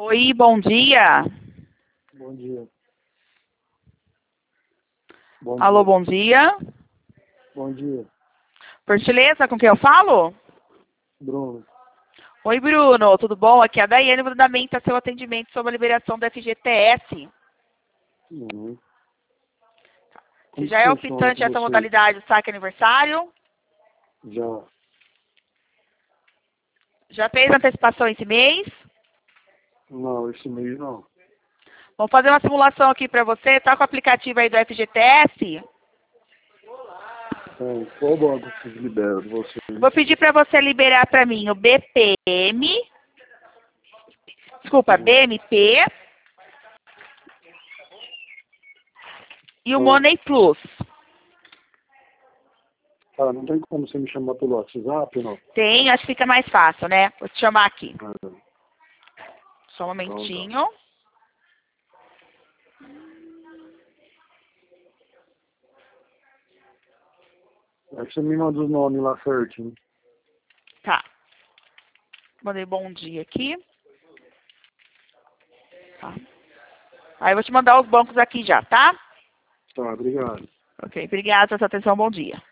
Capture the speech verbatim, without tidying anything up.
Oi, bom dia. Bom dia. Bom Alô, dia. bom dia. Bom dia. Por gentileza, com quem eu falo? Bruno. Oi, Bruno, tudo bom? Aqui é a Daiane, mandamento a seu atendimento sobre a liberação do F G T S. Uhum. Você Como já que é funciona optante com dessa vocês? modalidade do saque aniversário? Já. Já fez antecipação esse mês? Não, esse mês não. Vamos fazer uma simulação aqui para você. Tá com o aplicativo aí do F G T S? Tem. Qual banco vocês liberam de vocês? Vou pedir para você liberar para mim o B P M, desculpa, Hum. B M P e o Ah, Money Plus. ah, não tem como você me chamar pelo WhatsApp, não? Tem, acho que fica mais fácil, né? Vou te chamar aqui. Ah, Só um então tá. momentinho. É que você me manda os nomes lá certinho. Tá. Mandei bom dia aqui. Tá. Aí eu vou te mandar os bancos aqui já, tá? Tá, obrigado. Ok, obrigada pela sua atenção, bom dia.